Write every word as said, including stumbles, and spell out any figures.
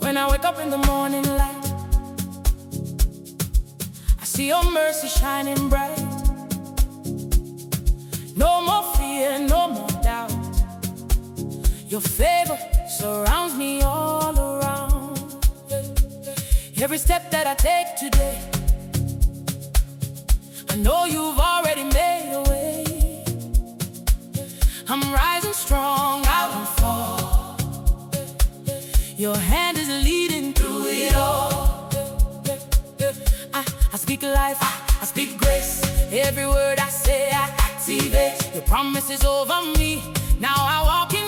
When I wake up in the morning light, I see your mercy shining bright. No more fear, no more doubt. Your favor surrounds me all around. Every step that I take today, I know you've already made a way. I'm rising strong, I won't fall. Your hand is leading through it all. I, I speak life, I speak grace. Every word I say, I activate. Your promise is over me. Now I walk in